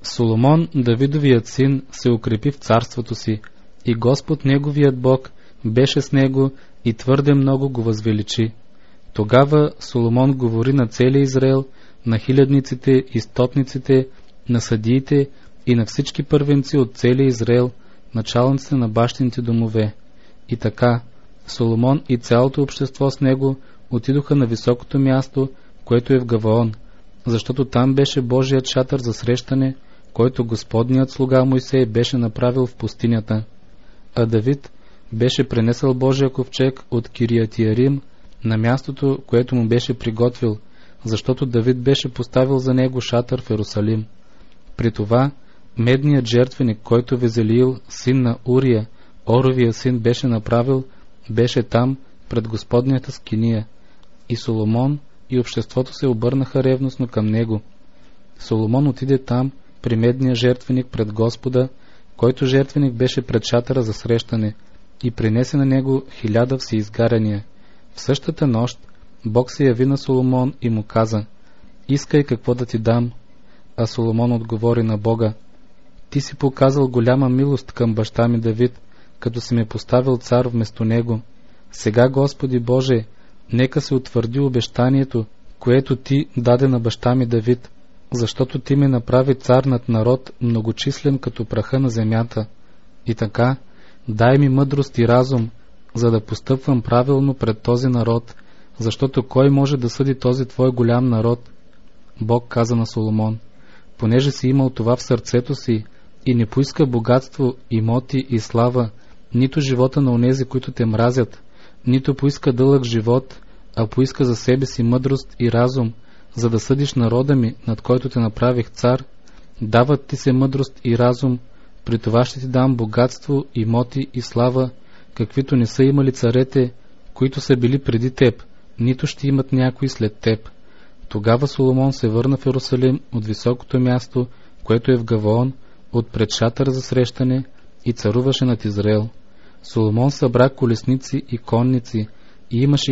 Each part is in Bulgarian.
Соломон, Давидовият син, се укрепи в царството си, и Господ неговият Бог беше с него и твърде много го възвеличи. Тогава Соломон говори на целия Израел, на хилядниците и стотниците, на съдиите и на всички първенци от целия Израел, началниците на бащините домове. И така, Соломон и цялото общество с него отидоха на високото място, което е в Гаваон, защото там беше Божият шатър за срещане, който Господният слуга Мойсей беше направил в пустинята. А Давид беше пренесъл Божия ковчег от Кирият-Иарим на мястото, което му беше приготвил, защото Давид беше поставил за него шатър в Ерусалим. При това медният жертвеник, който Везелиил, син на Урия, Оровия син, беше направил, беше там пред Господнята скиния. И Соломон и обществото се обърнаха ревностно към него. Соломон отиде там при медния жертвеник пред Господа, който жертвеник беше пред шатъра за срещане, и принесе на него 1000 всеизгаряния. В същата нощ Бог се яви на Соломон и му каза: искай какво да ти дам. А Соломон отговори на Бога: ти си показал голяма милост към баща ми Давид, като си ме поставил цар вместо него. Сега, Господи Боже, нека се утвърди обещанието, което ти даде на баща ми Давид, защото ти ме направи цар над народ, многочислен като праха на земята. И така, дай ми мъдрост и разум, за да постъпвам правилно пред този народ, защото кой може да съди този твой голям народ? Бог каза на Соломон: понеже си имал това в сърцето си и не поиска богатство, имоти и слава, нито живота на онези, които те мразят, нито поиска дълъг живот, а поиска за себе си мъдрост и разум, за да съдиш народа ми, над който те направих цар, дават ти се мъдрост и разум, при това ще ти дам богатство, имоти и слава, каквито не са имали царете, които са били преди теб, нито ще имат някой след теб. Тогава Соломон се върна в Ерусалим от високото място, което е в Гаваон, от пред шатъра за срещане, и царуваше над Израел. Соломон събра колесници и конници, и имаше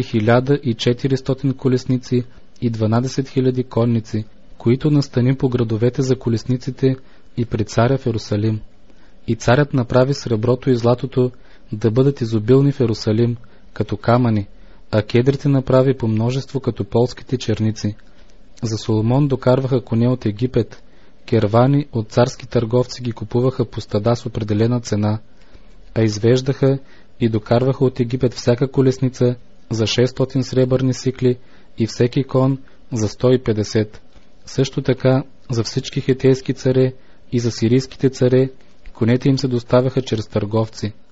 1400 колесници и 12 000 конници, които настани по градовете за колесниците и при царя в Ерусалим. И царят направи среброто и златото да бъдат изобилни в Ерусалим, като камъни, а кедрите направи по множество като полските черници. За Соломон докарваха коне от Египет, кервани от царски търговци ги купуваха по стада с определена цена, а извеждаха и докарваха от Египет всяка колесница за 600 сребърни сикли и всеки кон за 150. Също така за всички хетейски царе и за сирийските царе конете им се доставяха чрез търговци.